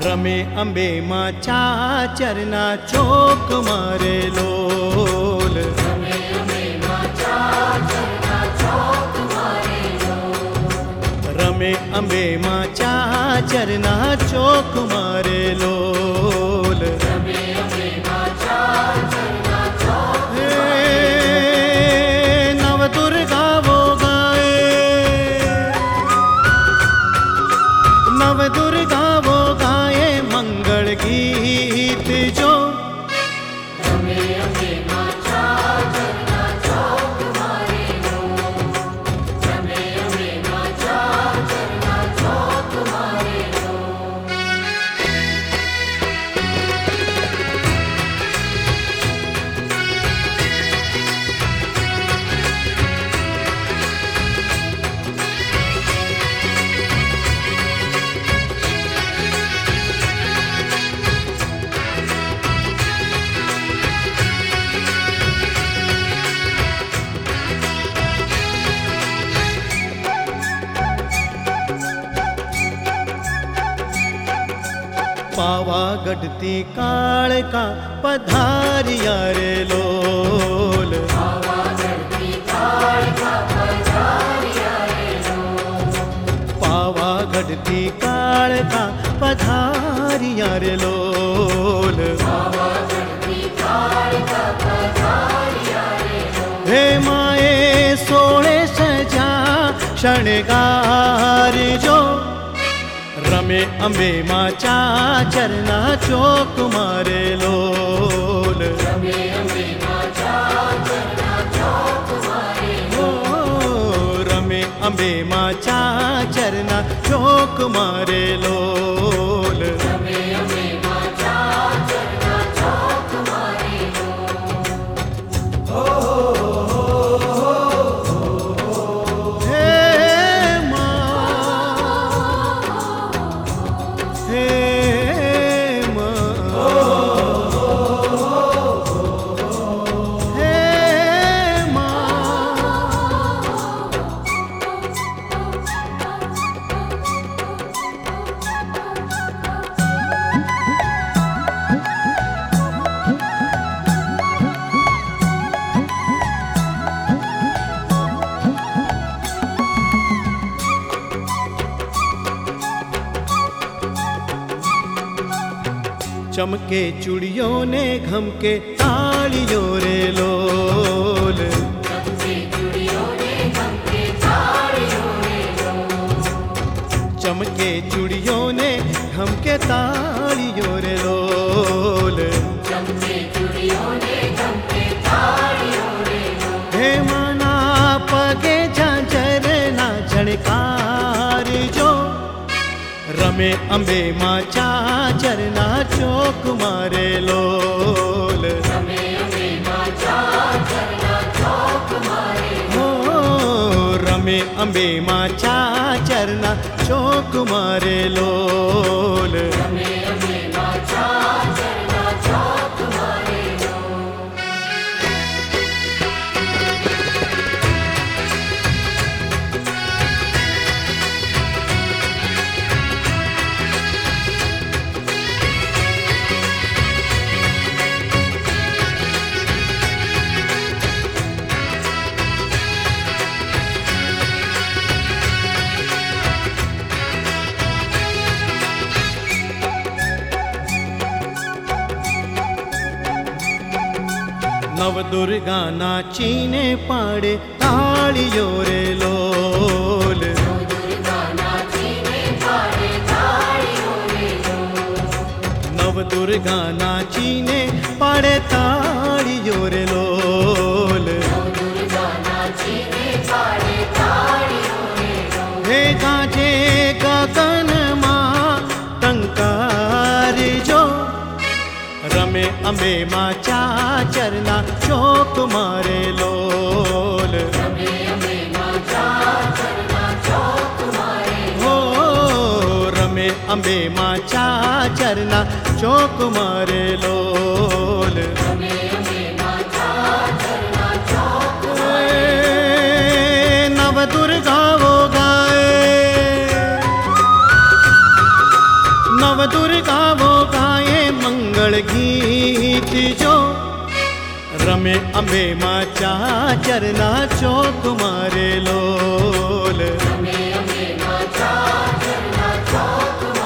रमे अंबे माचा चरना चोक मारे लोल। रमे अंबे माचा चरना चोक मारे लोल। रमे अंबे माचा चरना चोक मारे लोल। रमे अंबे माचा चरना चोक नव दुर्गा वो गाए, नव दुर्गा वो गाए मंगल गीत जो। रमे अंबे माचा चरना चोक मारे लोल। रमे अंबे माचा चरना चोक मारे लोल। पावागढ़ती काल का पधारिया रे लोल। पावागढ़ती काल का पधारिया रे लोल। पावागढ़ती काल का पधारिया रे लोल। पावागढ़ती काल का पधारिया रे लोल। हे माए सोने सजा शणगार जो। रमे अंबे माचा चरना चोक मारे लोल। रमे अंबे माचा चरना चोक मारे ओ रमे अंबे माचा चरना चोक मारे लोल। रमे अंबे माचा चरना चोक मारे हे माँ, हे माँ, हे माँ। चमके चूड़ियों ने घम के तालियों रे लोल। चमके चूड़ियों ने घम के तालियों रे लोल। चमके चूड़ियों ने घम के तालियों रे लोल। चमके चूड़ियों ने घम के तालियों रे लोल। हे माना पगे झांझर ना झणकार जो। रमे अंबे माचा चरना चोक मारे लोल। रमे अंबे माचा चरना चोक मारे हो रमे अंबे माचा चरना चोक मारे लोल। रमे अंबे माचा चरना चोक मारे लोल। नव दुर्गा नाचीने पाड़े तालियों रे लोल। नव दुर्गा नाचीने पाड़े तालियों रे लोल। नव दुर्गा नाचीने पाड़े तालियों रे लोल। नव दुर्गा नाचीने पाड़े तालियों रे लोल। हे गाजे गगन माँ टंकार जो। रमे अंबे माचा चरना चोक मारे लोल। रमे अंबे माचा चरना चोक मारे हो रमे अंबे माचा चरना चोक मारे लोल। रमे अंबे माचा चरना चोक मारे नव दुर्गा वो गाए, नव दुर्गा रमे अंबे माचा चरना चौक मारे लोल रमे अंबे माचा चरना चौक